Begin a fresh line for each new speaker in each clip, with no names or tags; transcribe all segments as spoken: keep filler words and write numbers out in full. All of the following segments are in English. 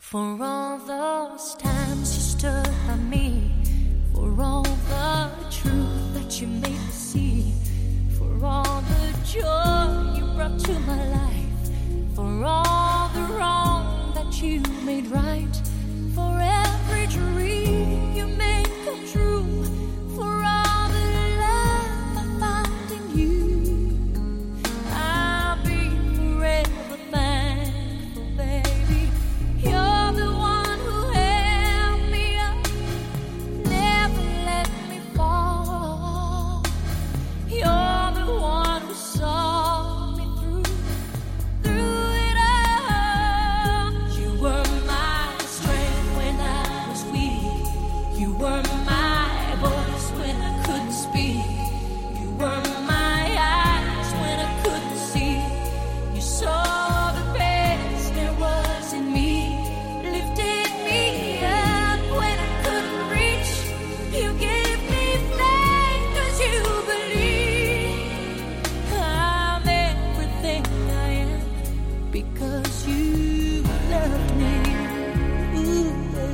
For all those times you stood by me, for all the truth that you made me see, for all the joy you brought to my life, for all the wrong that you made right, for every dream you made come true, for all the love I found in you, I'll be forever thankful, baby. You're the one who held me up, never let me fall. You're the one who saw me through, through it all. You were my strength when I was weak. You were my voice when I couldn't speak. You were my eyes when I couldn't see. You saw the best there was in me, lifted me up when I couldn't reach. You gave me faith 'cause you believe I'm everything I am because you loved me. Ooh,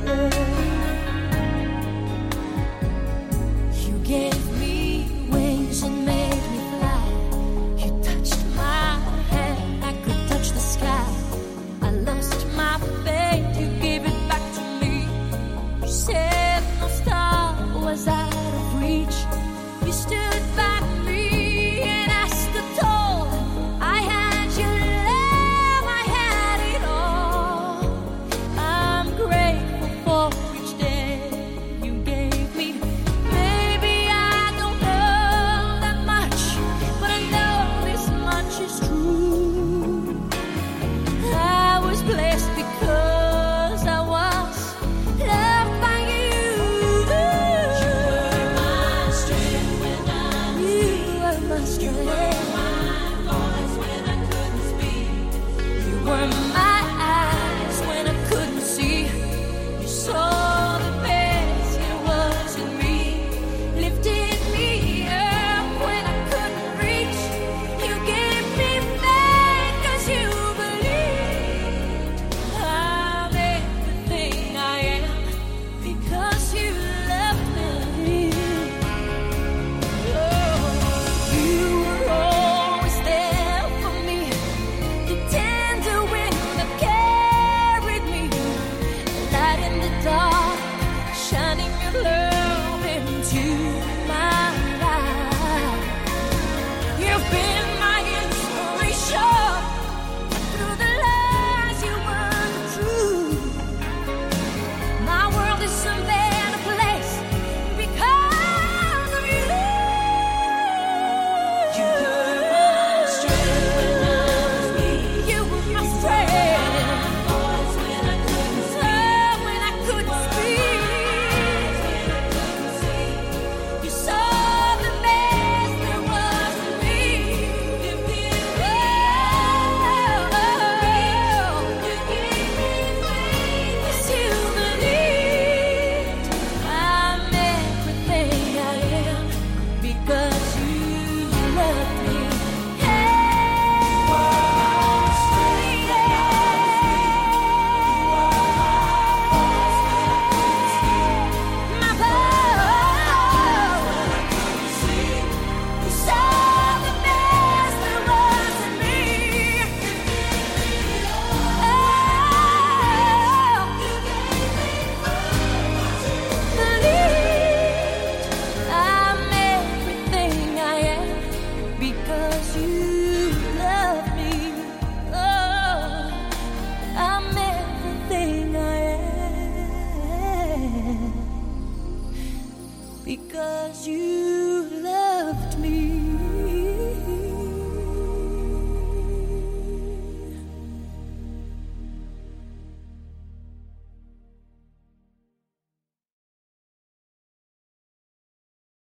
you gave me wings and made me fly. You touched my hand, I could touch the sky. I lost my faith, you gave it back to me. You said no star was out of reach. You stood by me and I stood tall. I had your love, I had it all. I'm grateful for each day you gave me. Maybe I don't know that much, but I know this much is true. I was blessed because I was loved by you. You were my strength when I was weak. You were my strength. You were my voice when I couldn't speak. You were my eyes when I couldn't see. You saw the best there was in me, lifted me up when I couldn't reach. You gave me faith 'cause you believed I'm everything I am because you loved me. Oh, you were always there for me, the tender wind that carried me, light in the dark, shining your love into my life. You've been my inspiration through the lies you weren't true. My world is a better place because of you. You were my strength when I was weak. You were my strength. Voice when I couldn't speak. When I couldn't speak. You saw the best there was in me. You gave me faith. You gave me faith 'cause you believed I'm everything I am because you loved me. My power. You saw the best there was in me. Believed I'm everything I am because you love me. Oh, I'm everything I am because you